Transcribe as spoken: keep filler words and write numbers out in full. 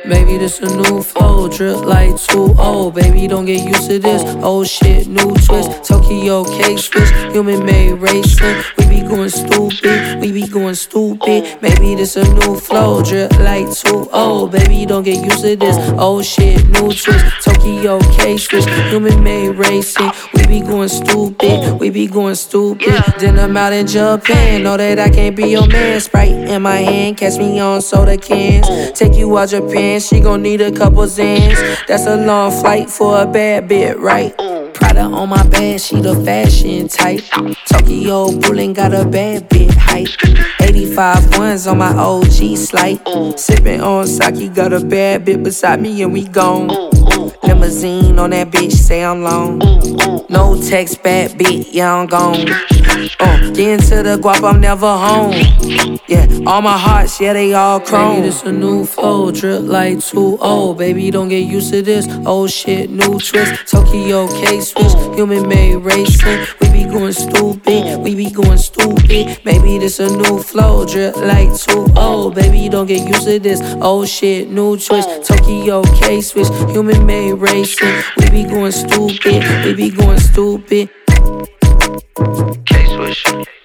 Baby, this a new flow, drip like two oh. Baby, don't get used to this. Old shit, new twist. Tokyo K-Swiss, human made racing. We be going stupid, we be going stupid. Baby, this a new flow, drip like two oh. Baby, don't get used to this. Old shit, new twist. Tokyo K-Swiss, human made racing. We be going stupid, we be going stupid. Then I'm out in Japan, know that I can't be your man. Sprite in my hand, catch me on soda cans. Take you out Japan, she gon' need a couple Zans. That's a long flight for a bad bit, right? Prada on my bed, she the fashion type. Tokyo Bullying got a bad bit hype. eighty-five ones on my O G slide. Sippin' on sake, got a bad bit beside me and we gone. Limousine on that bitch, say I'm long. No text, bad bitch, yeah I'm gone. Uh, get into the guap, I'm never home. Yeah, all my hearts, yeah they all chrome. Baby, this a new flow, drip like two oh. Baby, don't get used to this. Old shit, new twist. Tokyo K-Swiss, human made racing. We be going stupid, we be going stupid. Baby, this a new flow, drip like two oh. Baby, don't get used to this. Old shit, new twist. Tokyo K-Swiss, human made racing. We be going stupid, we be going stupid. K-Swiss.